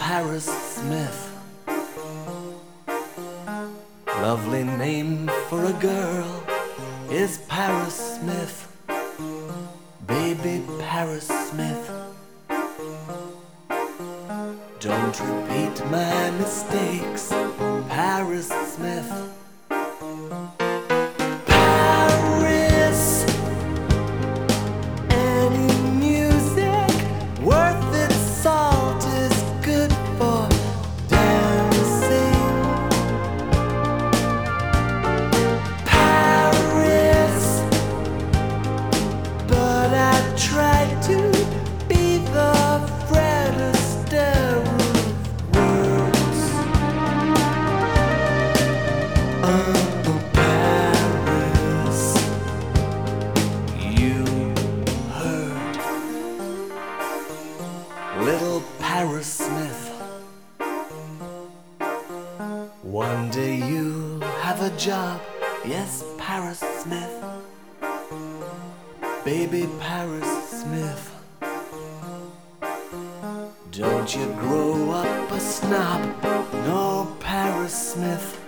Paris Smith. Lovely name for a girl is Paris Smith. Baby Paris Smith. Don't repeat my mistakes, Paris Smith. Paris, any music worth its salt is good for dancing. Paris, but I try to be the Fred Astaire of words. Paris, you heard. Little Paris Smith. One day you'll have a job, yes, Paris Smith. Baby Paris Smith. Don't you grow up a snob, no, Paris Smith.